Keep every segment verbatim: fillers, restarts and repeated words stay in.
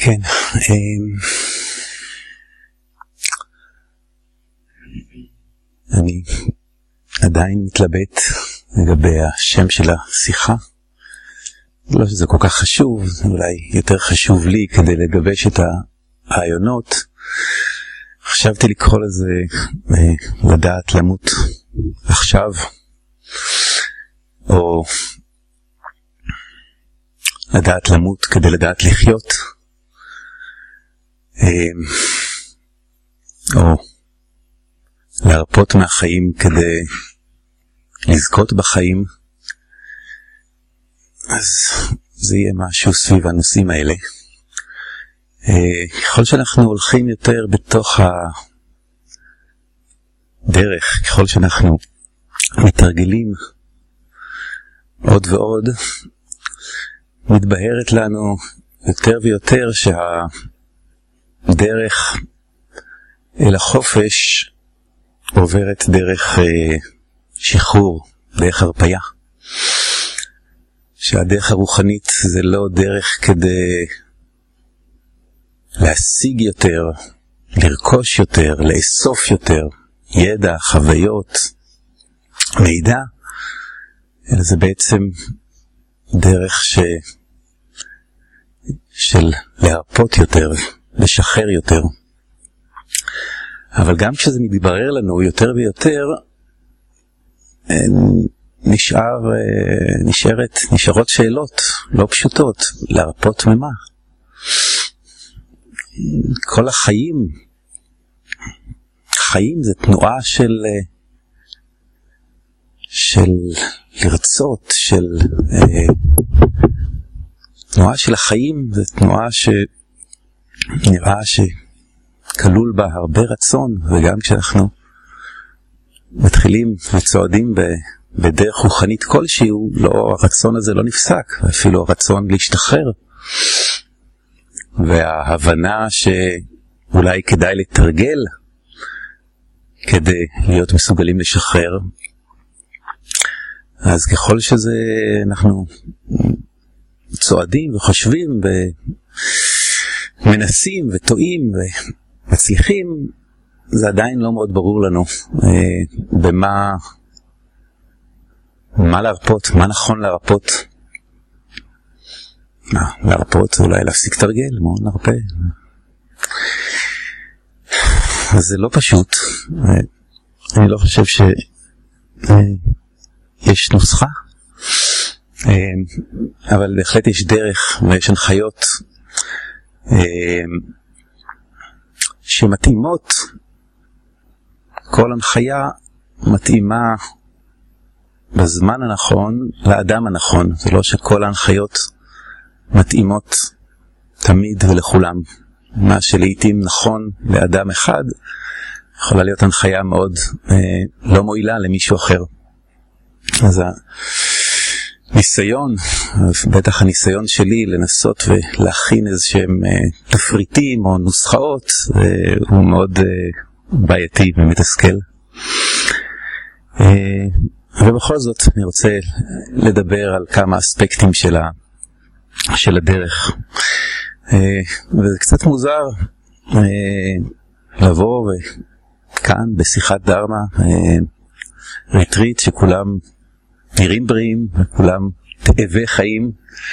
כן, אני עדיין מתלבט לגבי השם של השיחה. לא שזה כל כך חשוב, אולי יותר חשוב לי כדי לגבש את הרעיונות. חשבתי לקרוא לזה לדעת למות עכשיו, או לדעת למות כדי לדעת לחיות, או להרפות מהחיים כדי לזכות בחיים. אז זה יהיה משהו סביב הנושאים האלה. ככל שאנחנו הולכים יותר בתוך הדרך, ככל שאנחנו מתרגלים עוד ועוד, מתבהרת לנו יותר ויותר שהדרך אל החופש עוברת דרך שחרור, דרך הרפיה. שהדרך הרוחנית זה לא דרך כדי להשיג יותר, לרכוש יותר, לאסוף יותר, ידע, חוויות, מידע, אלא זה בעצם דרך ש... של להרפות יותר, לשחרר יותר. אבל גם כשזה מתברר לנו יותר ויותר, נשאר, נשארת, נשארות שאלות לא פשוטות, להרפות ממה. כל החיים, חיים זה תנועה של, של לרצות, של, תנועה של החיים, זה תנועה שנראה שכלול בה הרבה רצון, וגם כשאנחנו מתחילים וצועדים ב, בדרך רוחנית כלשהו, לא, הרצון הזה לא נפסק, אפילו הרצון להשתחרר, וההבנה שאולי כדאי לתרגל כדי להיות מסוגלים לשחרר. אז ככל שזה אנחנו צועדים וחושבים ומנסים וטועים ומצליחים, זה עדיין לא מאוד ברור לנו אה, במה מה להרפות, מה נכון להרפות. מה, להרפות אולי להפסיק תרגל, מה נרפה? אז זה לא פשוט. אה, אני לא חושב שיש אה, נוסחה, אה, אבל בהחלט יש דרך ויש הנחיות אה, שמתאימות. כל הנחיה מתאימה בזמן הנכון לאדם הנכון. זה לא שכל ההנחיות מתאימות תמיד ולכולם. מה שלעיתים נכון לאדם אחד יכולה להיות הנחיה מאוד אה, לא מועילה למישהו אחר. אז הניסיון, בטח הניסיון שלי לנסות ולהכין איזשהם אה, תפריטים או נוסחאות, אה, הוא מאוד אה, בעייתי ומתסכל. ובכל זאת אני רוצה לדבר על כמה אספקטים של, ה... של הדרך. וזה קצת מוזר לבוא כאן בשיחת דרמה, ריטריט שכולם נראים בריאים וכולם תאבי חיים,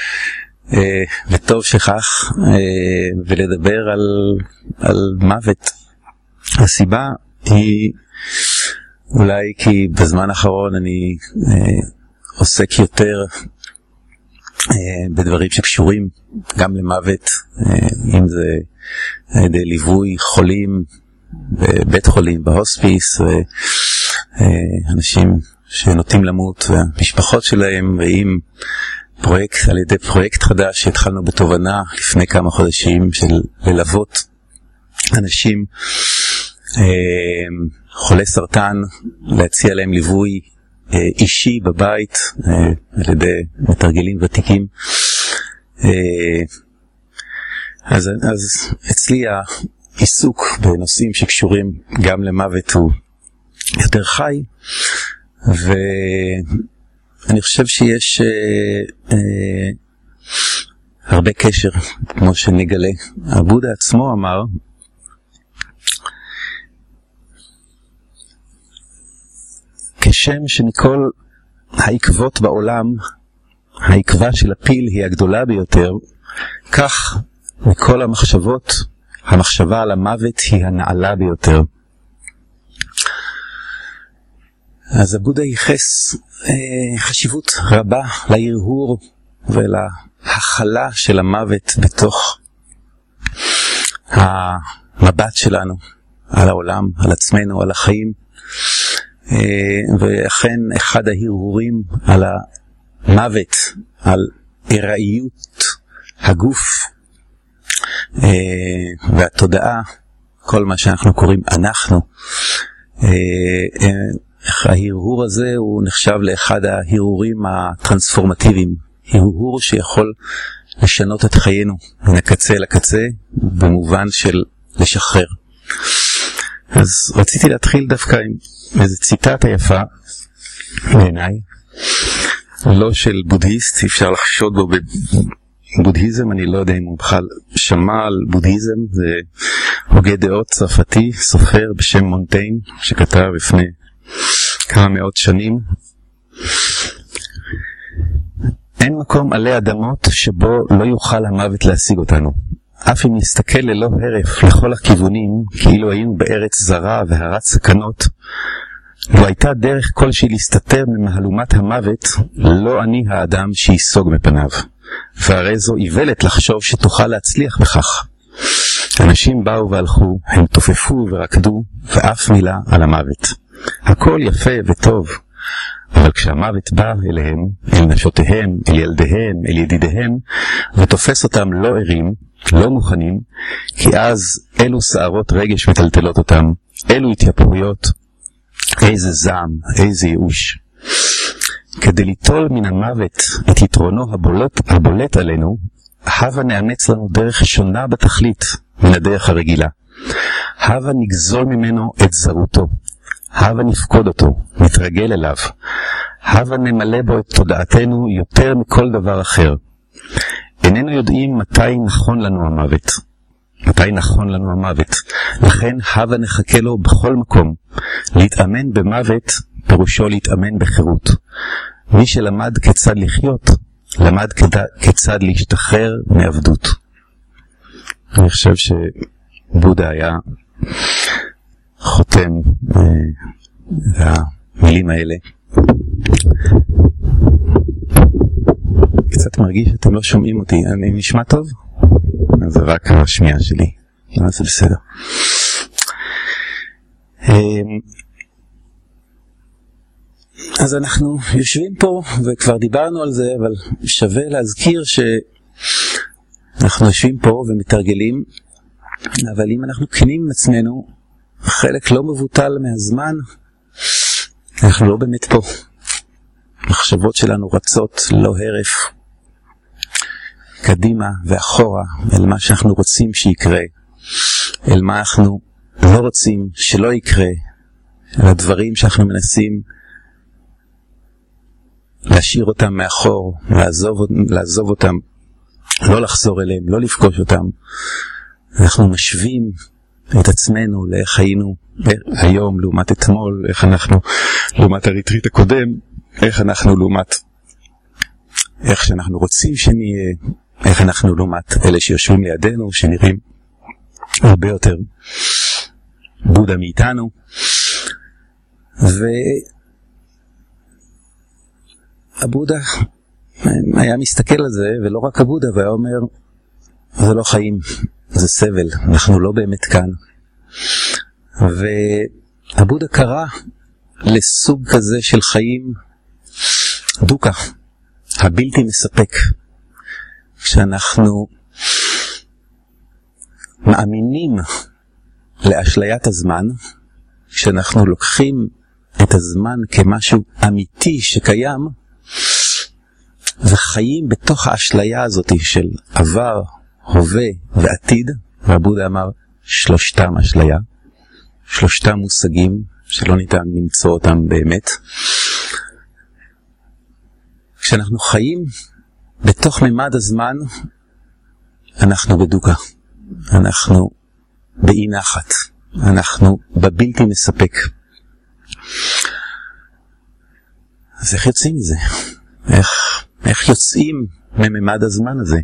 וטוב שכך, ולדבר על, על מוות. הסיבה היא אולי כי בזמן האחרון אני אה, עוסק יותר אה, בדברים שקשורים גם למוות, אה, אם זה על ידי ליווי חולים בבית חולים, בהוספיס, ואנשים אה, שנוטים למות והמשפחות שלהם, ועם פרויקט, על ידי פרויקט חדש שהתחלנו בתובנה לפני כמה חודשים של ללוות אנשים חולי סרטן, להציע להם ליווי אישי בבית על ידי מתרגלים ותיקים. אז, אז אצלי העיסוק בנושאים שקשורים גם למוות הוא יותר חי, ואני חושב שיש הרבה קשר, כמו שנגלה. הבודה עצמו אמר, כשם שמכל העקבות בעולם, העקבה של הפיל היא הגדולה ביותר, כך מכל המחשבות, המחשבה על המוות היא הנעלה ביותר. אז הבודה ייחס אה, חשיבות רבה להרהור ולהכלה של המוות בתוך המבט שלנו על העולם, על עצמנו, על החיים. אה, ואכן אחד ההרהורים על המוות, על הראיות הגוף אה, והתודעה, כל מה שאנחנו קוראים אנחנו, אה, אה, ההרהור הזה הוא נחשב לאחד ההרהורים הטרנספורמטיביים, הרהור שיכול לשנות את חיינו מן הקצה לקצה במובן של לשחרר. אז רציתי להתחיל דווקא עם איזו ציטטה יפה בעיניי, לא של בודהיסט, אפשר לחשוד בו בבודהיזם, אני לא יודע אם הוא בכלל שמע על בודהיזם, זה הוגה דעות צרפתי, סופר בשם מונטיין, שכתב לפני כמה מאות שנים. אין מקום עלי אדמות שבו לא יוכל המוות להשיג אותנו. אף אם נסתכל ללא הרף לכל הכיוונים, כאילו היינו בארץ זרה והרת סכנות, לא הייתה דרך כלשהי להסתתר ממהלומת המוות, לא אני האדם שיסוג מפניו. והרי זו איוולת לחשוב שתוכל להצליח בכך. אנשים באו והלכו, הם תופפו ורקדו, ואף מילה על המוות. הכל יפה וטוב, אבל כשהמוות בא אליהם, אל נשותיהם, אל ילדיהם, אל ידידיהם, ותופס אותם לא ערים, לא מוכנים, כי אז אלו שערות רגש מטלטלות אותם, אלו התייפרויות, איזה זעם, איזה ייאוש. כדי ליטול מן המוות את יתרונו הבולט, הבולט עלינו, הווה נאמץ לנו דרך שונה בתכלית מן הדרך הרגילה. הווה נגזול ממנו את זרותו. הווה נפקוד אותו, נתרגל אליו. הווה נמלא בו את תודעתנו יותר מכל דבר אחר. איננו יודעים מתי נכון לנו המוות. מתי נכון לנו המוות. לכן הווה נחכה לו בכל מקום. להתאמן במוות פירושו להתאמן בחירות. מי שלמד כיצד לחיות, למד כיצד להשתחרר מעבדות. אני חושב שבודה היה חותם והמילים האלה. קצת מרגיש שאתם לא שומעים אותי. אני נשמע טוב? זה רק השמיעה שלי. זה בסדר. אז אנחנו יושבים פה וכבר דיברנו על זה, אבל שווה להזכיר שאנחנו יושבים פה ומתרגלים, אבל אם אנחנו כנים עם עצמנו, חלק לא מבוטל מהזמן, אנחנו לא באמת פה. המחשבות שלנו רצות לא הרף, קדימה ואחורה, אל מה שאנחנו רוצים שיקרה, אל מה אנחנו לא רוצים שלא יקרה, אל הדברים שאנחנו מנסים להשאיר אותם מאחור, לעזוב, לעזוב אותם, לא לחזור אליהם, לא לפגוש אותם. אנחנו משווים את עצמנו לאיך היינו היום לעומת אתמול, איך אנחנו לעומת הריטריט הקודם, איך אנחנו לעומת איך שאנחנו רוצים שנהיה, איך אנחנו לעומת אלה שיושבים לידינו, שנראים הרבה יותר בודה מאיתנו. והבודה היה מסתכל על זה, ולא רק הבודה, והיה אומר, זה לא חיים, זה סבל, אנחנו לא באמת כאן. והבודה קרא לסוג כזה של חיים דוקה, הבלתי מספק. כשאנחנו מאמינים לאשליית הזמן, כשאנחנו לוקחים את הזמן כמשהו אמיתי שקיים, וחיים בתוך האשליה הזאת של עבר, הווה ועתיד, והבודה אמר שלושתם אשליה, שלושתם מושגים שלא ניתן למצוא אותם באמת. כשאנחנו חיים בתוך ממד הזמן, אנחנו בדוקה, אנחנו באי נחת, אנחנו בבלתי מספק. אז איך יוצאים מזה? איך, איך יוצאים מממד הזמן הזה?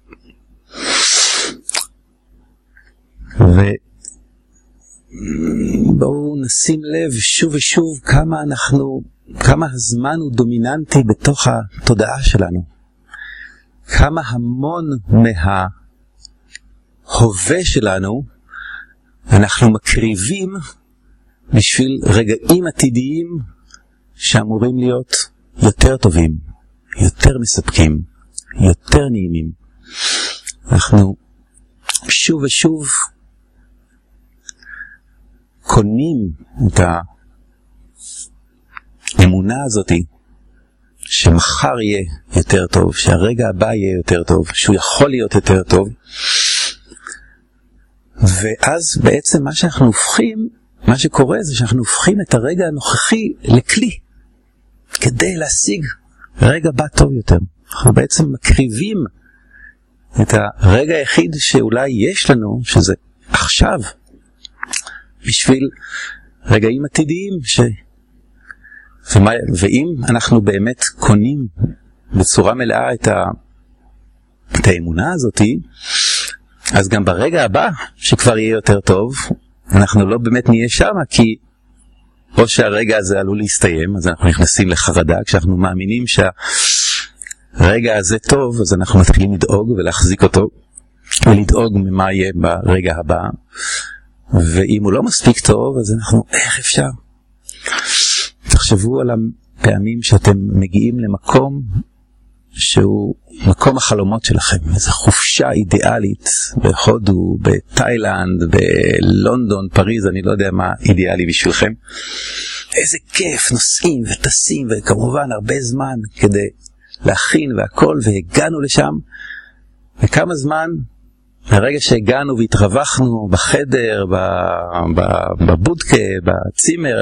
ובואו נשים לב שוב ושוב כמה אנחנו, כמה הזמן הוא דומיננטי בתוך התודעה שלנו. כמה המון מההווה שלנו אנחנו מקריבים בשביל רגעים עתידיים שאמורים להיות יותר טובים, יותר מספקים, יותר נעימים. אנחנו שוב ושוב קונים את האמונה הזאת שמחר יהיה יותר טוב, שהרגע הבא יהיה יותר טוב, שהוא יכול להיות יותר טוב. ואז בעצם מה שאנחנו הופכים, מה שקורה זה שאנחנו הופכים את הרגע הנוכחי לכלי כדי להשיג רגע בא טוב יותר. אנחנו בעצם מקריבים את הרגע היחיד שאולי יש לנו, שזה עכשיו, בשביל רגעים עתידיים ש... ומה... ואם אנחנו באמת קונים בצורה מלאה את, ה... את האמונה הזאת, אז גם ברגע הבא שכבר יהיה יותר טוב, אנחנו לא באמת נהיה שם, כי או שהרגע הזה עלול להסתיים, אז אנחנו נכנסים לחרדה. כשאנחנו מאמינים שהרגע הזה טוב, אז אנחנו מתחילים לדאוג ולהחזיק אותו, ולדאוג ממה יהיה ברגע הבא. ואם הוא לא מספיק טוב, אז אנחנו, איך אפשר? תחשבו על הפעמים שאתם מגיעים למקום שהוא מקום החלומות שלכם, איזו חופשה אידיאלית בהודו, בתאילנד, בלונדון, פריז, אני לא יודע מה אידיאלי בשבילכם. איזה כיף, נוסעים וטסים, וכמובן הרבה זמן כדי להכין והכל, והגענו לשם. וכמה זמן, מהרגע שהגענו והתרווחנו בחדר, בבודקה, בצימר,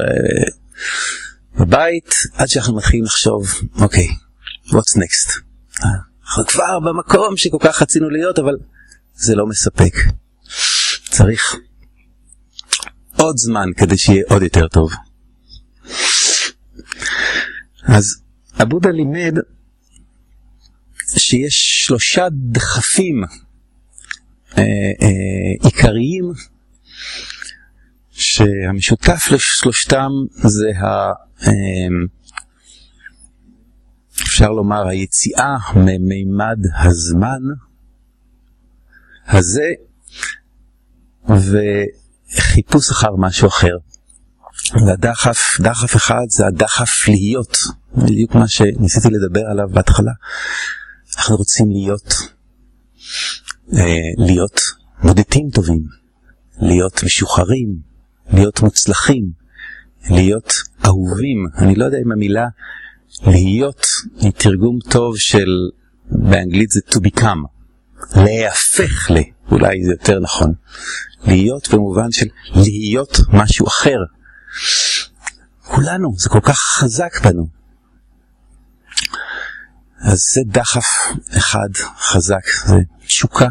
בבית, עד שאנחנו מתחילים לחשוב, אוקיי, what's next? אנחנו כבר במקום שכל כך רצינו להיות, אבל זה לא מספק. צריך עוד זמן כדי שיהיה עוד יותר טוב. אז הבודה לימד שיש שלושה דחפים אה, אה, עיקריים שהמשותף לשלושתם זה ה... אה, אפשר לומר היציאה ממימד הזמן הזה וחיפוש אחר משהו אחר. והדחף, דחף אחד זה הדחף להיות, בדיוק מה שניסיתי לדבר עליו בהתחלה. אנחנו רוצים להיות להיות מודדים טובים, להיות משוחררים, להיות מוצלחים, להיות אהובים. אני לא יודע אם המילה להיות היא תרגום טוב של, באנגלית זה to become, להפך ל, אולי זה יותר נכון. להיות במובן של להיות משהו אחר. כולנו, זה כל כך חזק בנו. אז זה דחף אחד חזק, זה תשוקה.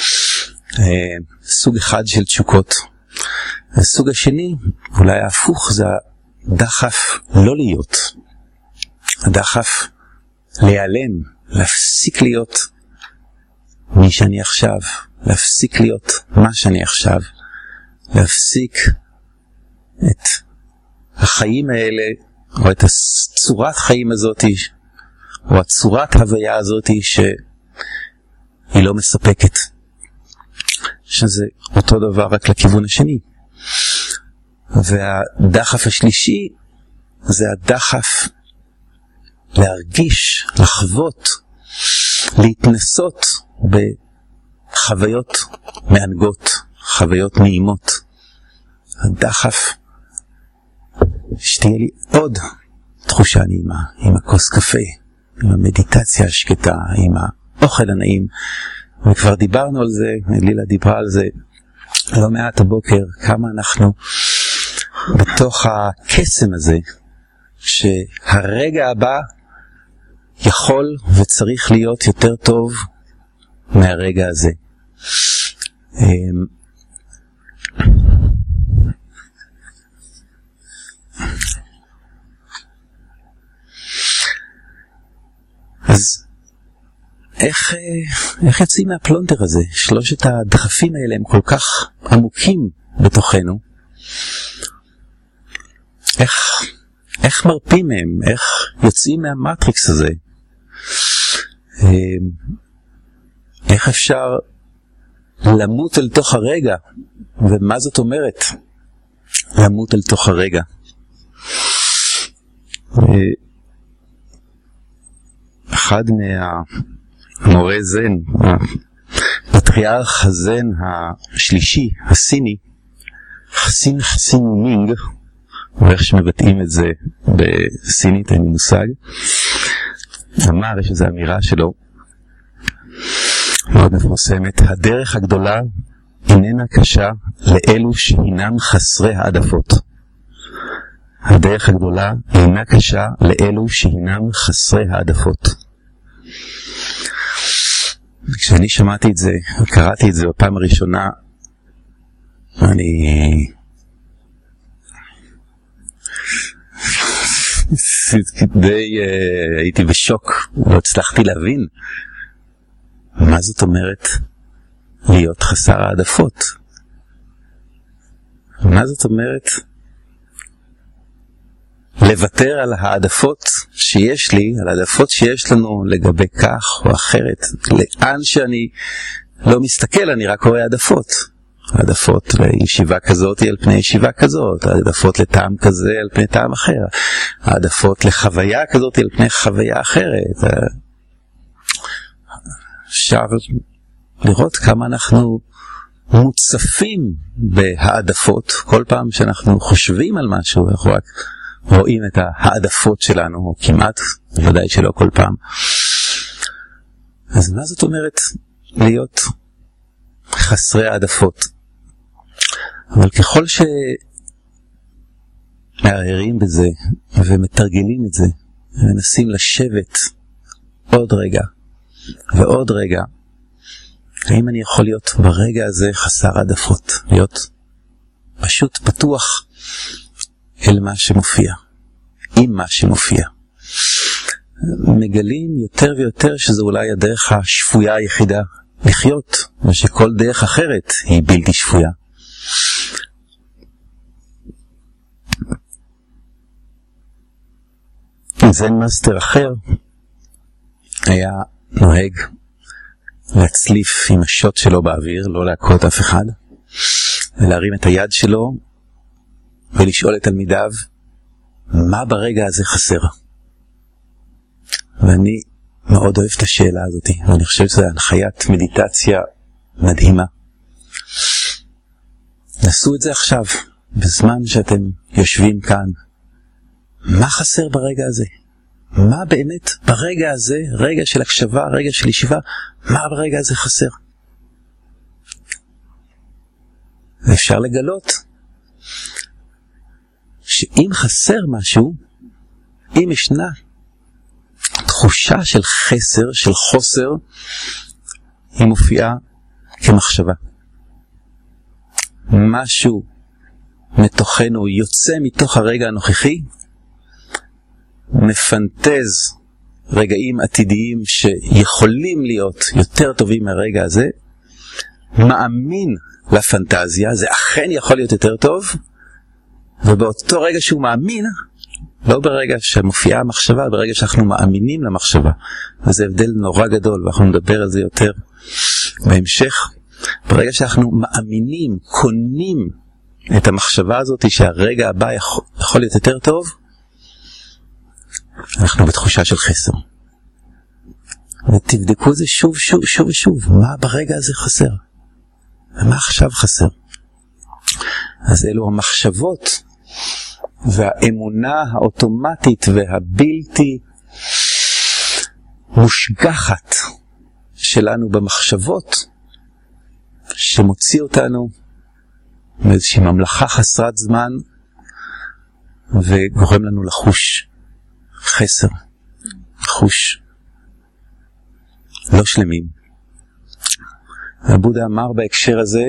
סוג אחד של תשוקות. הסוג השני, אולי ההפוך, זה הדחף לא להיות. הדחף להיעלם, להפסיק להיות מי שאני עכשיו, להפסיק להיות מה שאני עכשיו, להפסיק את החיים האלה, או את הצורת חיים הזאת, או הצורת הוויה הזאת שהיא לא מספקת. שזה אותו דבר רק לכיוון השני. והדחף השלישי זה הדחף להרגיש, לחוות, להתנסות בחוויות מענגות, חוויות נעימות. הדחף שתהיה לי עוד תחושה נעימה, עם הכוס קפה, עם המדיטציה השקטה, עם האוכל הנעים. וכבר דיברנו על זה, לילה דיברה על זה לא מעט הבוקר, כמה אנחנו בתוך הקסם הזה, שהרגע הבא יכול וצריך להיות יותר טוב מהרגע הזה. אז איך, איך יוצאים מהפלונטר הזה? שלושת הדחפים האלה הם כל כך עמוקים בתוכנו. איך, איך מרפים מהם? איך יוצאים מהמטריקס הזה? איך אפשר למות אל תוך הרגע? ומה זאת אומרת? למות אל תוך הרגע. אחד מהמורה זן, הפטריארך הזן השלישי, הסיני, חסין חסין מינג, ואיך שמבטאים את זה בסינית, אין לי מושג, אמר, יש איזו אמירה שלו מאוד מפורסמת: הדרך הגדולה איננה קשה לאלו שהינם חסרי העדפות. הדרך הגדולה אינה קשה לאלו שהינם חסרי העדפות. כשאני שמעתי את זה, קראתי את זה בפעם הראשונה, אני די uh, הייתי בשוק, לא הצלחתי להבין מה זאת אומרת להיות חסר העדפות. מה זאת אומרת לוותר על העדפות שיש לי, על העדפות שיש לנו לגבי כך או אחרת. לאן שאני לא מסתכל אני רק רואה העדפות. העדפות לישיבה כזאת על פני ישיבה כזאת, העדפות לטעם כזה על פני טעם אחר, העדפות לחוויה כזאת על פני חוויה אחרת. אפשר לראות כמה אנחנו מוצפים בהעדפות. כל פעם שאנחנו חושבים על משהו אנחנו רק רואים את העדפות שלנו, או כמעט, ודאי שלא כל פעם. אז מה זאת אומרת להיות חסרי העדפות? אבל ככל שמערערים בזה ומתרגלים את זה ומנסים לשבת עוד רגע ועוד רגע, האם אני יכול להיות ברגע הזה חסר העדפות, להיות פשוט פתוח אל מה שמופיע, עם מה שמופיע. מגלים יותר ויותר שזו אולי הדרך השפויה היחידה לחיות, ושכל דרך אחרת היא בלתי שפויה. זן מאסטר אחר היה נוהג להצליף עם השוט שלו באוויר, לא להכות אף אחד, ולהרים את היד שלו ולשאול את תלמידיו מה ברגע הזה חסר. ואני מאוד אוהב את השאלה הזאת, ואני חושב שזו הנחיית מדיטציה מדהימה. נסו את זה עכשיו, בזמן שאתם יושבים כאן. מה חסר ברגע הזה? מה באמת ברגע הזה, רגע של הקשבה, רגע של ישיבה, מה ברגע הזה חסר? ואפשר לגלות שאם חסר משהו, אם ישנה תחושה של חסר, של חוסר, היא מופיעה כמחשבה. משהו מתוכנו יוצא מתוך הרגע הנוכחי, מפנטז רגעים עתידיים שיכולים להיות יותר טובים מהרגע הזה, מאמין לפנטזיה, זה אכן יכול להיות יותר טוב, ובאותו רגע שהוא מאמין, לא ברגע שמופיעה המחשבה, ברגע שאנחנו מאמינים למחשבה. וזה הבדל נורא גדול, ואנחנו נדבר על זה יותר בהמשך. ברגע שאנחנו מאמינים, קונים את המחשבה הזאת שהרגע הבא יכול, יכול להיות יותר טוב, אנחנו בתחושה של חסר. ותבדקו זה שוב, שוב, שוב, שוב. מה ברגע הזה חסר? ומה עכשיו חסר? אז אלו המחשבות והאמונה האוטומטית והבלתי מושגחת שלנו במחשבות, שמוציא אותנו מאיזושהי ממלכה חסרת זמן וגורם לנו לחוש חסר, לחוש לא שלמים. הבודה אמר בהקשר הזה,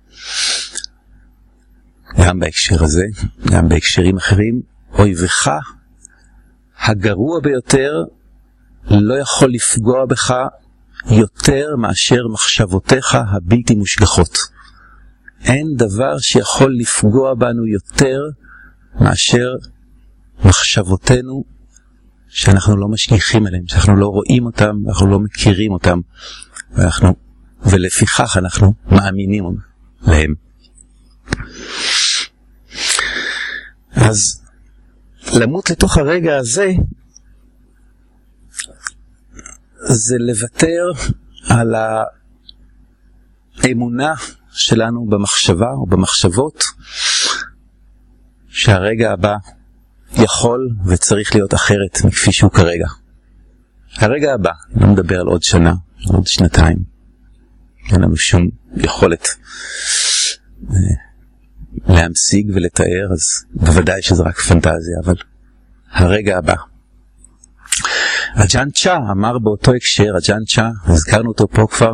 גם בהקשר הזה, גם בהקשרים אחרים, אויבך הגרוע ביותר לא יכול לפגוע בך יותר מאשר מחשבותיך הבלתי מושגחות. אין דבר שיכול לפגוע בנו יותר מאשר מחשבותינו שאנחנו לא משגיחים עליהם, שאנחנו לא רואים אותם, אנחנו לא מכירים אותם, ואנחנו, ולפיכך אנחנו מאמינים להם. אז למות לתוך הרגע הזה זה לוותר על האמונה שלנו במחשבה או במחשבות שהרגע הבא יכול וצריך להיות אחרת מכפי שהוא כרגע. הרגע הבא, לא מדבר על עוד שנה, עוד שנתיים, אין לנו שום יכולת להמשיג ולתאר, אז בוודאי שזה רק פנטזיה, אבל הרגע הבא. אג'אן צ'ה אמר באותו הקשר, אג'אן צ'ה, הזכרנו אותו פה כבר,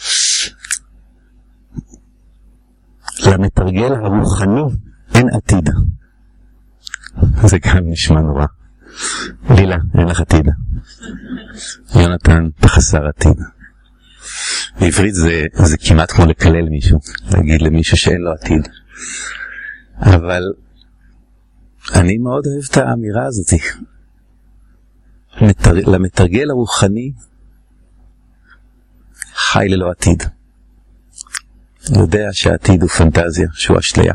למתרגל הרוחני אין עתיד. זה גם נשמע נורא. לילה, אין לך עתיד. יונתן, תחסר עתיד. בעברית זה, זה כמעט כמו לקלל מישהו, להגיד למישהו שאין לו עתיד. אבל אני מאוד אוהב את האמירה הזאת. מתר... למתרגל הרוחני חי ללא עתיד. יודע שהעתיד הוא פנטזיה, שהוא אשליה.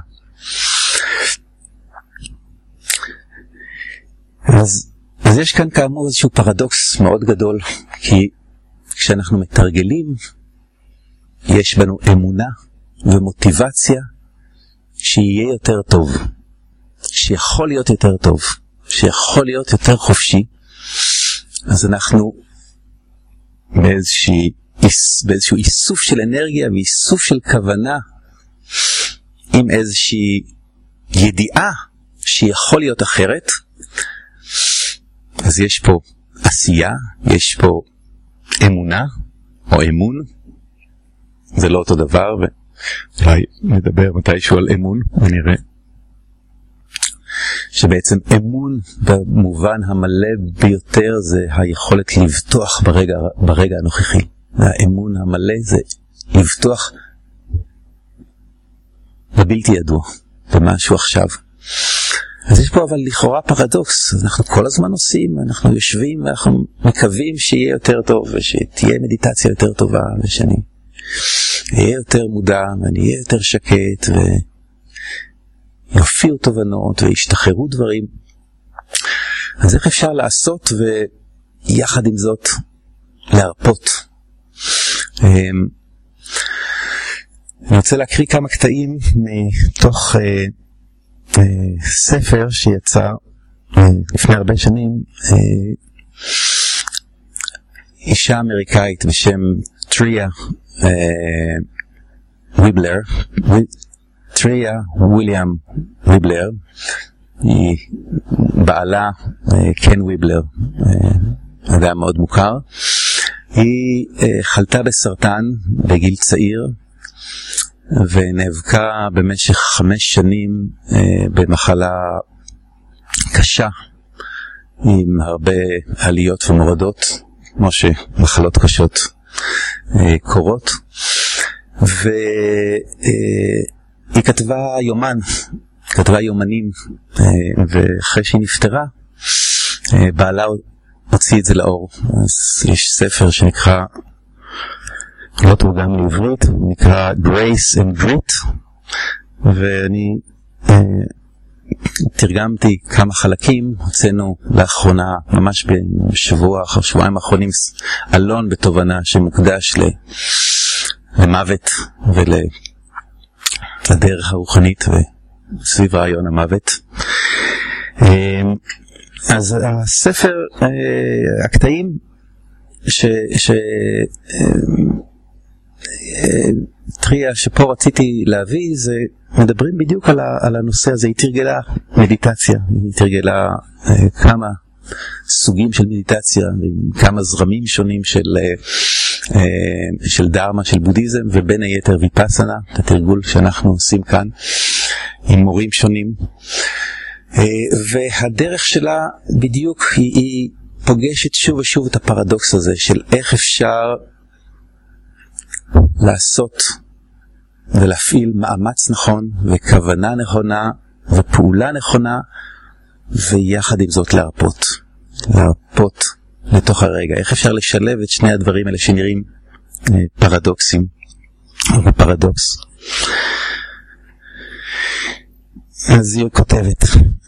אז, אז יש כאן כאמור איזשהו פרדוקס מאוד גדול, כי כשאנחנו מתרגלים, יש בנו אמונה ומוטיבציה שיהיה יותר טוב, שיכול להיות יותר טוב, שיכול להיות יותר חופשי. אז אנחנו באיזשהו, באיזשהו איסוף של אנרגיה ואיסוף של כוונה, עם איזושהי ידיעה שיכול להיות אחרת. אז יש פה עשייה, יש פה אמונה או אמון, זה לא אותו דבר, ואולי נדבר מתישהו על אמון ונראה שבעצם אמון במובן המלא ביותר זה היכולת לבטוח ברגע, ברגע הנוכחי. האמון המלא זה לבטוח בבלתי ידוע, במשהו עכשיו. אז יש פה אבל לכאורה פרדוקס, אנחנו כל הזמן עושים, אנחנו יושבים ואנחנו מקווים שיהיה יותר טוב, ושתהיה מדיטציה יותר טובה, ושאני אהיה יותר מודע, ואני אהיה יותר שקט, ויופיעו תובנות, וישתחררו דברים. אז איך אפשר לעשות, ויחד עם זאת, להרפות? אני רוצה להקריא כמה קטעים מתוך ספר שיצא לפני הרבה שנים, אישה אמריקאית בשם טריה ויבלר, טריה וויליאם ויבלר, היא בעלה קן ויבלר, אדם מאוד מוכר. היא חלתה בסרטן בגיל צעיר ונאבקה במשך חמש שנים במחלה קשה עם הרבה עליות ומורדות, כמו שמחלות קשות קורות. והיא כתבה יומן, כתבה יומנים, ואחרי שהיא נפטרה בעלה הוציא את זה לאור. אז יש ספר שנקרא, לא תורגם לעברית, נקרא Grace and Grit, ואני אה, תרגמתי כמה חלקים. הוצאנו לאחרונה, ממש בשבוע אחר שבועיים האחרונים, אלון בתובנה שמוקדש ל, למוות ולדרך הרוחנית וסביב רעיון המוות. אה, אז הספר, אה, הקטעים ש... ש אה, טריה שפה רציתי להביא, זה מדברים בדיוק על, ה, על הנושא הזה. היא תרגלה מדיטציה, היא תרגלה אה, כמה סוגים של מדיטציה, כמה זרמים שונים של, של דרמה, של בודהיזם, ובין היתר ויפאסנה, את התרגול שאנחנו עושים כאן עם מורים שונים. והדרך שלה בדיוק היא, היא פוגשת שוב ושוב את הפרדוקס הזה של איך אפשר לעשות ולהפעיל מאמץ נכון וכוונה נכונה ופעולה נכונה, ויחד עם זאת להרפות להרפות לתוך הרגע. איך אפשר לשלב את שני הדברים האלה שנראים פרדוקסים או פרדוקס. אז היא כותבת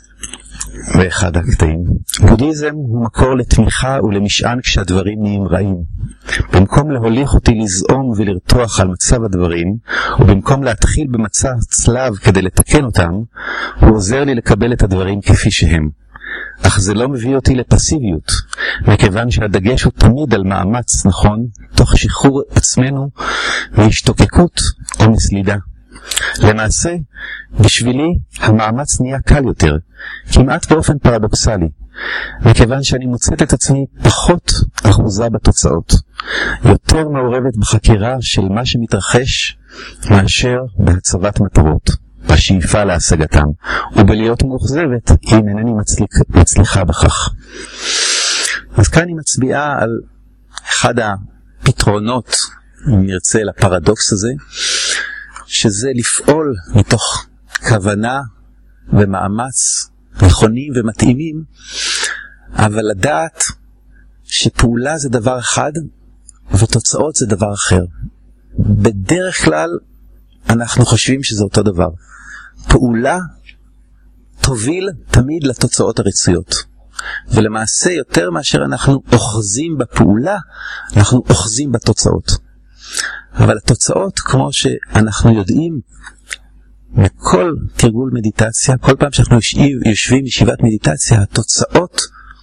באחד הקטעים, בודהיזם הוא מקור לתמיכה ולמשען כשהדברים נהיים רעים. במקום להוליך אותי לזעום ולרתוח על מצב הדברים, ובמקום להתחיל במצב צלב כדי לתקן אותם, הוא עוזר לי לקבל את הדברים כפי שהם. אך זה לא מביא אותי לפסיביות, מכיוון שהדגש הוא תמיד על מאמץ נכון, תוך שחרור עצמנו מהשתוקקות או מסלידה. למעשה, בשבילי המאמץ נהיה קל יותר, כמעט באופן פרדוקסלי, מכיוון שאני מוצאת את עצמי פחות אחוזה בתוצאות, יותר מעורבת בחקירה של מה שמתרחש מאשר בהצבת מטרות, בשאיפה להשגתם, ובלהיות מאוכזבת אם אינני מצליח, מצליחה בכך. אז כאן היא מצביעה על אחד הפתרונות, אם נרצה, לפרדוקס הזה, שזה לפעול מתוך כוונה ומאמץ נכונים ומתאימים, אבל לדעת שפעולה זה דבר אחד ותוצאות זה דבר אחר. בדרך כלל אנחנו חושבים שזה אותו דבר. פעולה תוביל תמיד לתוצאות הרצויות, ולמעשה יותר מאשר אנחנו אוחזים בפעולה, אנחנו אוחזים בתוצאות. אבל התוצאות, כמו שאנחנו יודעים מכל תרגול מדיטציה, כל פעם שאנחנו יושבים ישיבת מדיטציה, התוצאות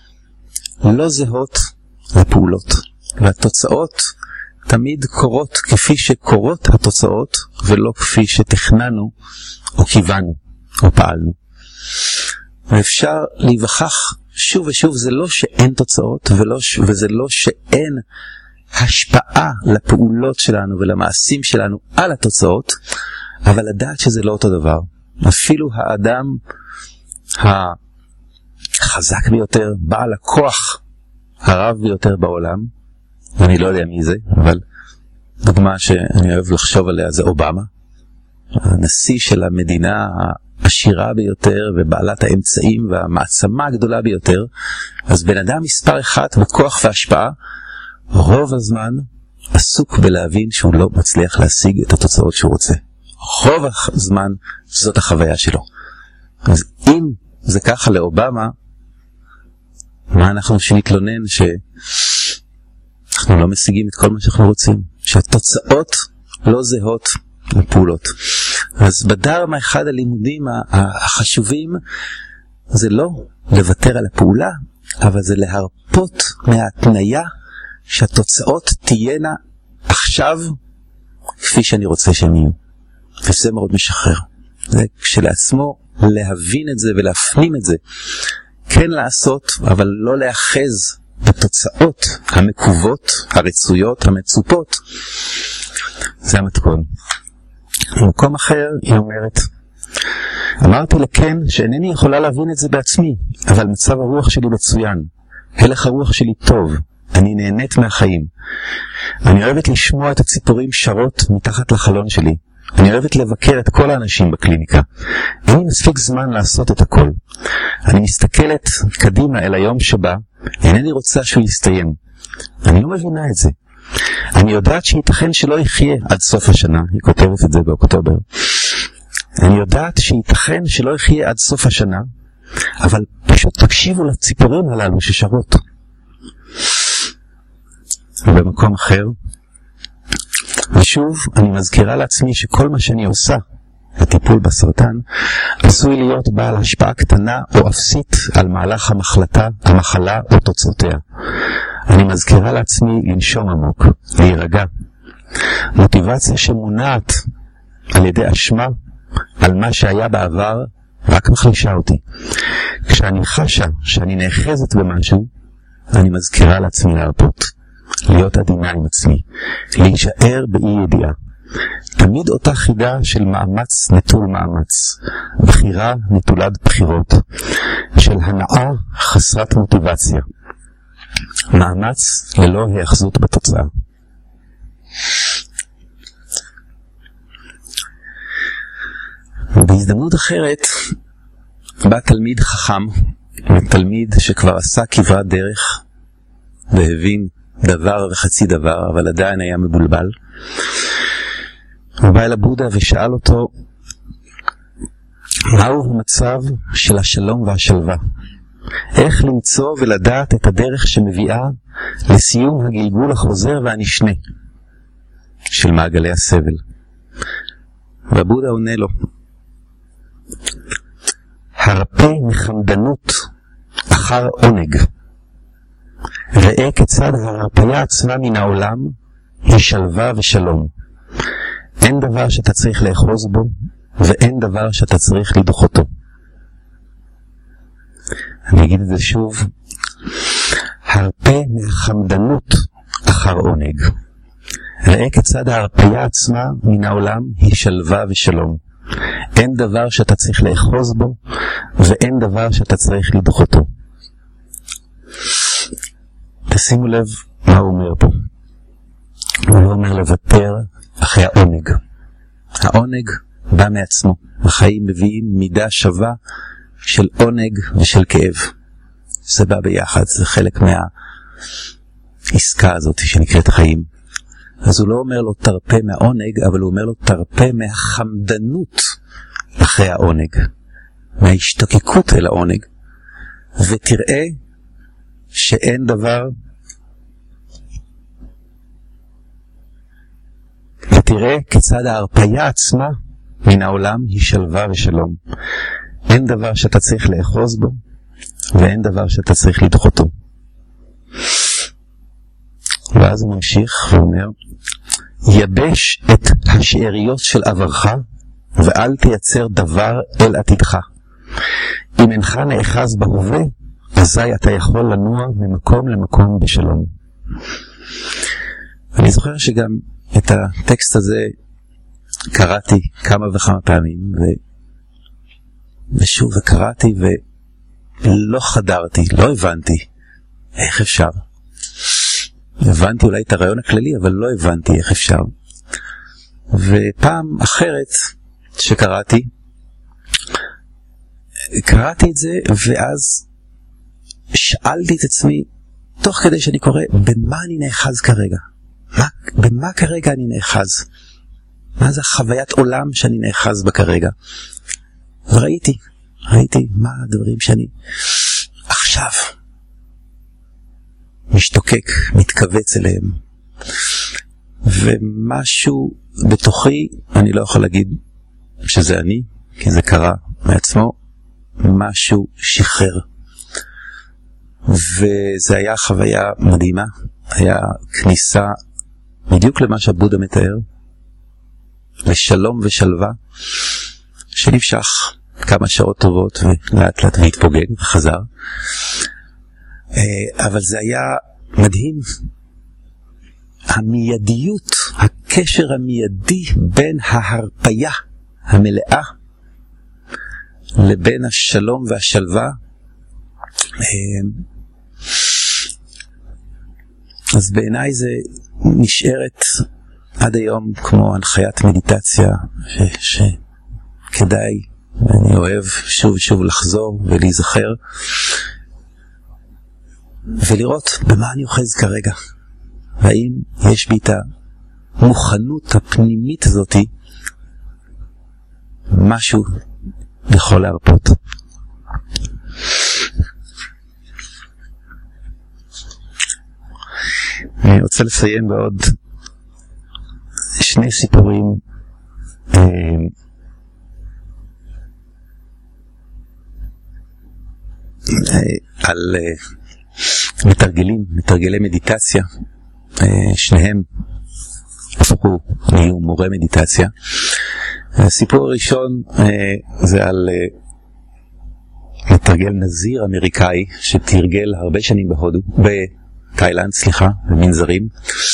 לא זהות לפעולות, והתוצאות תמיד קורות כפי שקורות התוצאות, ולא כפי שתכננו או כיוונו או פעלנו. ואפשר להיווכח שוב ושוב, זה לא שאין תוצאות, ולא, וזה לא שאין השפעה לפעולות שלנו ולמעשים שלנו על התוצאות, אבל לדעת שזה לא אותו דבר. אפילו האדם החזק ביותר, בעל הכוח הרב ביותר בעולם, אני לא יודע מי זה, אבל דוגמה שאני אוהב לחשוב עליה זה אובמה, הנשיא של המדינה העשירה ביותר ובעלת האמצעים והמעצמה הגדולה ביותר. אז בן אדם מספר אחד בכוח והשפעה, רוב הזמן עסוק בלהבין שהוא לא מצליח להשיג את התוצאות שהוא רוצה. רוב הזמן זאת החוויה שלו. אז אם זה ככה לאובמה, מה אנחנו שנתלונן שאנחנו לא משיגים את כל מה שאנחנו רוצים, שהתוצאות לא זהות לפעולות. אז בדרמה אחד הלימודים החשובים זה לא לוותר על הפעולה, אבל זה להרפות מההתניה שהתוצאות תהיינה עכשיו כפי שאני רוצה שהם יהיו. וזה מאוד משחרר. זה כשלעצמו להבין את זה ולהפנים את זה. כן לעשות, אבל לא להאחז בתוצאות המקוות, הרצויות, המצופות. זה המתכון. במקום אחר היא אומרת, אמרתי לכן שאינני יכולה להבין את זה בעצמי, אבל מצב הרוח שלי מצוין. הלך הרוח שלי טוב. אני נהנית מהחיים. אני אוהבת לשמוע את הציפורים שרות מתחת לחלון שלי. אני אוהבת לבקר את כל האנשים בקליניקה. אין לי מספיק זמן לעשות את הכל. אני מסתכלת קדימה אל היום שבא, אינני רוצה שהוא יסתיים. אני לא מבינה את זה. אני יודעת שייתכן שלא יחיה עד סוף השנה, היא כותבת את זה באוקטובר. אני יודעת שייתכן שלא יחיה עד סוף השנה, אבל פשוט תקשיבו לציפורים הללו ששרות. ובמקום אחר, ושוב אני מזכירה לעצמי שכל מה שאני עושה לטיפול בסרטן עשוי להיות בעל השפעה קטנה או אפסית על מהלך המחלתה, המחלה או תוצאותיה. אני מזכירה לעצמי לנשום עמוק, להירגע. מוטיבציה שמונעת על ידי אשמה על מה שהיה בעבר רק מחלישה אותי. כשאני חשה שאני נאחזת במשהו, אני מזכירה לעצמי להרפות. להיות עדינה עם עצמי, להישאר באי ידיעה. תמיד אותה חידה של מאמץ נטול מאמץ, בחירה נטולת בחירות, של הנאה חסרת מוטיבציה, מאמץ ללא היאחזות בתוצאה. בהזדמנות אחרת בא תלמיד חכם, תלמיד שכבר עשה כברת דרך והבין דבר וחצי דבר, אבל עדיין היה מבולבל. הוא בא אל הבודה ושאל אותו, מהו המצב של השלום והשלווה? איך למצוא ולדעת את הדרך שמביאה לסיום הגלגול החוזר והנשנה של מעגלי הסבל? והבודה עונה לו, הרפה מחמדנות אחר עונג. ראה כיצד ההרפיה עצמה מן העולם היא שלווה ושלום. אין דבר שאתה צריך לאחוז בו, ואין דבר שאתה צריך לדחותו. אני אגיד את זה שוב, הרפה מהחמדנות אחר עונג. ראה כיצד ההרפיה עצמה מן העולם היא שלווה ושלום. אין דבר שאתה צריך לאחוז בו, ואין דבר שאתה צריך לדחותו. תשימו לב מה הוא אומר פה. הוא לא אומר לוותר אחרי העונג. העונג בא מעצמו. החיים מביאים מידה שווה של עונג ושל כאב. זה בא ביחד, זה חלק מהעסקה הזאת שנקראת חיים. אז הוא לא אומר לו תרפה מהעונג, אבל הוא אומר לו תרפה מהחמדנות אחרי העונג, מההשתוקקות אל העונג, ותראה שאין דבר, ותראה כיצד ההרפיה עצמה מן העולם היא שלווה ושלום. אין דבר שאתה צריך לאחוז בו, ואין דבר שאתה צריך לדחותו. ואז הוא ממשיך ואומר, יבש את השאריות של עברך, ואל תייצר דבר אל עתידך. אם אינך נאחז בהווה, אזי אתה יכול לנוע ממקום למקום בשלום. אני זוכר שגם את הטקסט הזה קראתי כמה וכמה פעמים, ו... ושוב וקראתי ולא חדרתי, לא הבנתי איך אפשר. הבנתי אולי את הרעיון הכללי, אבל לא הבנתי איך אפשר. ופעם אחרת שקראתי, קראתי את זה, ואז שאלתי את עצמי, תוך כדי שאני קורא, במה אני נאחז כרגע? מה, במה כרגע אני נאחז? מה זה חוויית עולם שאני נאחז בה כרגע? וראיתי, ראיתי מה הדברים שאני עכשיו משתוקק, מתכווץ אליהם. ומשהו בתוכי, אני לא יכול להגיד שזה אני, כי זה קרה מעצמו, משהו שחרר. וזה היה חוויה מדהימה, היה כניסה בדיוק למה שהבודה מתאר, לשלום ושלווה, שנמשך כמה שעות טובות ולאט לאט והתפוגג וחזר. אבל זה היה מדהים, המיידיות, הקשר המיידי בין ההרפיה המלאה לבין השלום והשלווה. אז בעיניי זה נשארת עד היום כמו הנחיית מדיטציה ש- שכדאי, אני אוהב שוב ושוב לחזור ולהיזכר ולראות במה אני אוחז כרגע, והאם יש בי את המוכנות הפנימית הזאת, משהו יכול להרפות. אני רוצה לסיים בעוד שני סיפורים על מתרגלים, מתרגלי מדיטציה. שניהם הפכו נהיו מורה מדיטציה. הסיפור הראשון זה על מתרגל נזיר אמריקאי שתרגל הרבה שנים בהודו, בתאילנד, סליחה, במנזרים,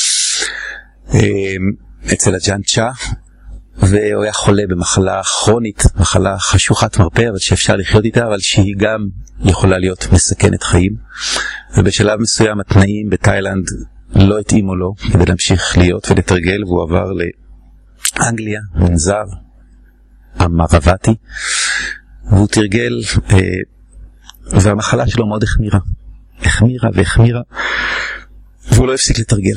אצל הג'אן צ'ה, והוא היה חולה במחלה כרונית, מחלה חשוכת מרפא, אבל שאפשר לחיות איתה, אבל שהיא גם יכולה להיות מסכנת חיים. ובשלב מסוים התנאים בתאילנד לא התאימו לו כדי להמשיך להיות ולתרגל, והוא עבר לאנגליה, מנזר המרבתי, והוא תרגל, והמחלה שלו מאוד החמירה. החמירה והחמירה, והוא לא הפסיק לתרגל.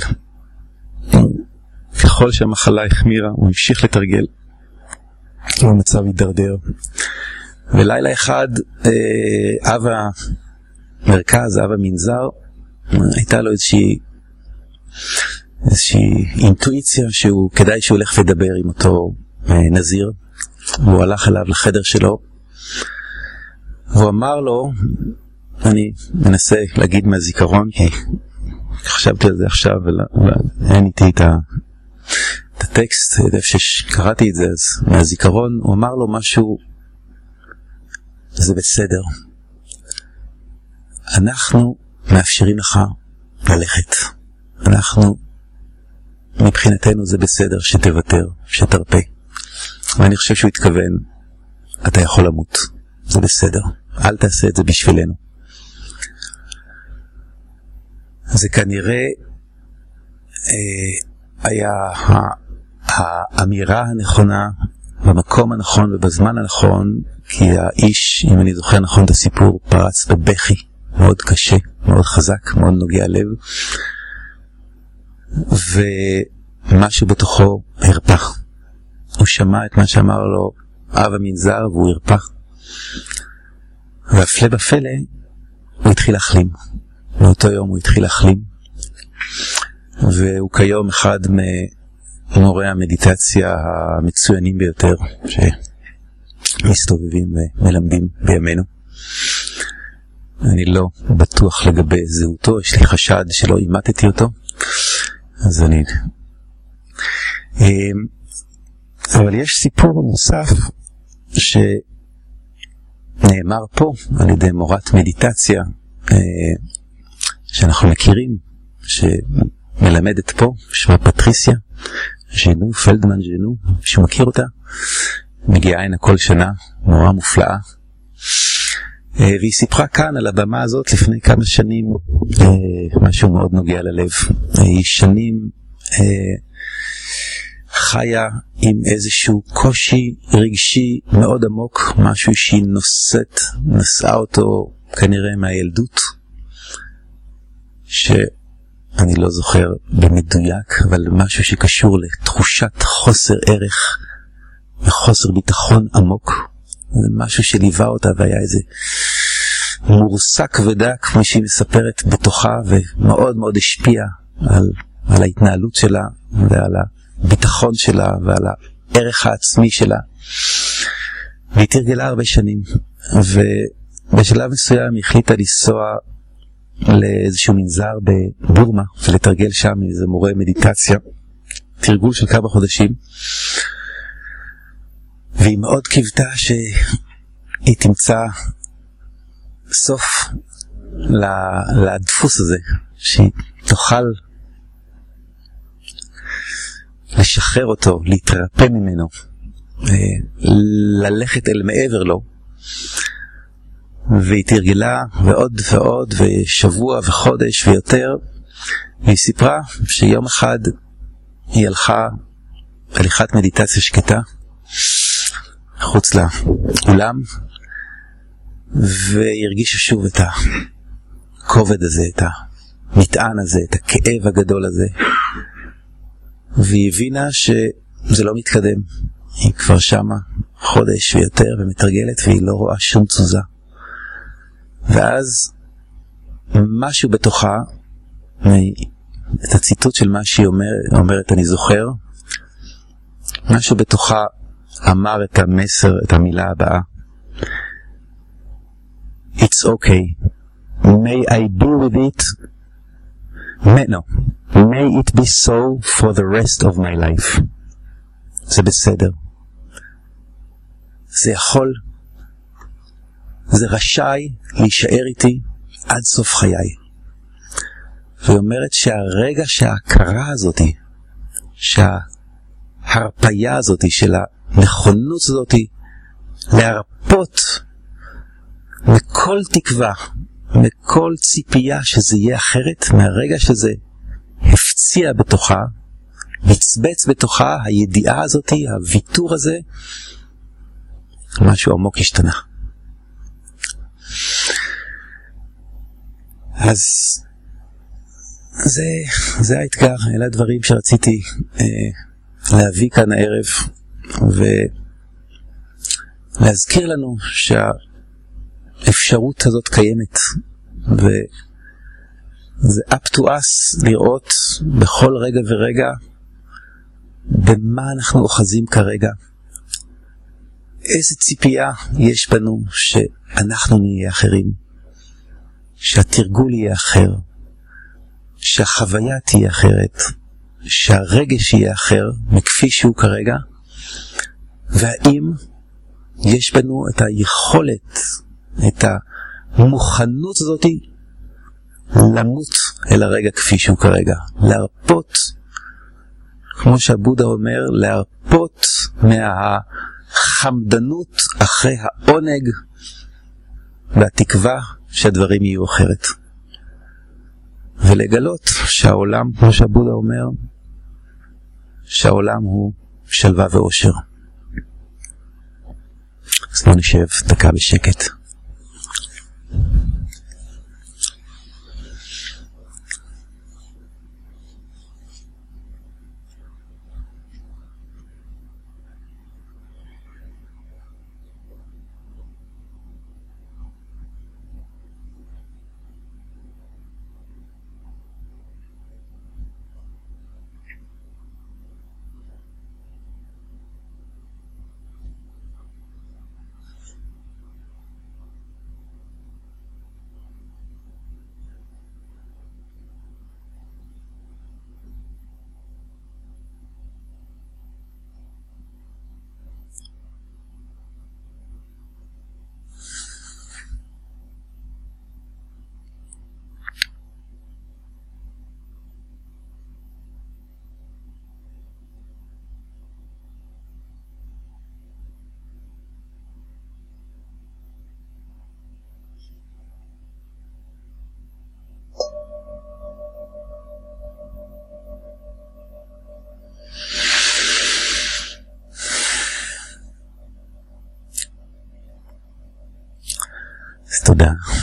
ככל שהמחלה החמירה, הוא המשיך לתרגל. המצב הידרדר. ולילה אחד, אב המרכז, אב המנזר, הייתה לו איזושהי, איזושהי אינטואיציה שהוא, כדאי שהוא הולך ודבר עם אותו נזיר. והוא הלך אליו לחדר שלו, והוא אמר לו, אני מנסה להגיד מהזיכרון, כי חשבתי על זה עכשיו, ואין איתי את ה... את הטקסט, איפה שקראתי את זה, אז מהזיכרון, הוא אמר לו משהו, זה בסדר. אנחנו מאפשרים לך ללכת. אנחנו, מבחינתנו זה בסדר שתוותר, שתרפא. ואני חושב שהוא התכוון, אתה יכול למות. זה בסדר. אל תעשה את זה בשבילנו. זה כנראה אה, היה האמירה הנכונה במקום הנכון ובזמן הנכון, כי האיש, אם אני זוכר נכון את הסיפור, פרץ בבכי מאוד קשה, מאוד חזק, מאוד נוגע לב, ומשהו בתוכו הרפא. הוא שמע את מה שאמר לו אב המנזר והוא הרפא, והפלא בפלא הוא התחיל להחלים. באותו יום הוא התחיל להחלים, והוא כיום אחד ממורי המדיטציה המצוינים ביותר שמסתובבים ומלמדים בימינו. אני לא בטוח לגבי זהותו, יש לי חשד שלא אימתתי אותו, אז אני... אבל יש סיפור נוסף שנאמר פה על ידי מורת מדיטציה שאנחנו מכירים, שמלמדת פה, שמה פטריסיה ז'נו, פלדמן ז'נו, שמכיר אותה, מגיעה הנה כל שנה, מורה מופלאה, והיא סיפרה כאן על הבמה הזאת לפני כמה שנים משהו מאוד נוגע ללב. היא שנים חיה עם איזשהו קושי רגשי מאוד עמוק, משהו שהיא נושאת, נשאה אותו כנראה מהילדות, שאני לא זוכר במדויק, אבל משהו שקשור לתחושת חוסר ערך וחוסר ביטחון עמוק. זה משהו שליווה אותה והיה איזה מורסק ודק, כמו שהיא מספרת בתוכה, ומאוד מאוד השפיע על, על ההתנהלות שלה ועל הביטחון שלה ועל הערך העצמי שלה. והיא תרגלה הרבה שנים, ובשלב מסוים היא החליטה לנסוע לאיזשהו מנזר בבורמה ולתרגל שם עם איזה מורה מדיטציה, תרגול של כמה חודשים, והיא מאוד קיוותה שהיא תמצא סוף לדפוס הזה, שהיא תוכל לשחרר אותו, להתרפא ממנו, ללכת אל מעבר לו. והיא תרגלה ועוד ועוד, ושבוע וחודש ויותר, והיא סיפרה שיום אחד היא הלכה הליכת מדיטציה שקטה חוץ לאולם, והיא הרגישה שוב את הכובד הזה, את המטען הזה, את הכאב הגדול הזה, והיא הבינה שזה לא מתקדם. היא כבר שמה חודש ויותר ומתרגלת, והיא לא רואה שום תזוזה. ואז משהו בתוכה, את הציטוט של מה שהיא אומר, אומרת, אני זוכר, משהו בתוכה אמר את המסר, את המילה הבאה, It's okay. May I be with it? May, no. May it be so for the rest of my life. זה בסדר. זה יכול, זה רשאי להישאר איתי עד סוף חיי. והיא אומרת שהרגע שההכרה הזאת, שההרפיה הזאת של הנכונות הזאת להרפות מכל תקווה, מכל ציפייה שזה יהיה אחרת, מהרגע שזה הפציע בתוכה, מצבץ בתוכה, הידיעה הזאת, הוויתור הזה, משהו עמוק השתנה. אז זה, זה האתגר, אלה הדברים שרציתי אה, להביא כאן הערב, ולהזכיר לנו שהאפשרות הזאת קיימת, וזה up to us לראות בכל רגע ורגע במה אנחנו אוחזים כרגע, איזה ציפייה יש בנו שאנחנו נהיה אחרים, שהתרגול יהיה אחר, שהחוויה תהיה אחרת, שהרגש יהיה אחר מכפי שהוא כרגע, והאם יש בנו את היכולת, את המוכנות הזאת למות אל הרגע כפי שהוא כרגע, להרפות, כמו שהבודה אומר, להרפות מהחמדנות אחרי העונג והתקווה שהדברים יהיו אחרת, ולגלות שהעולם, כמו שהבודה אומר, שהעולם הוא שלווה ואושר. אז לא נשב דקה בשקט. אז תודה.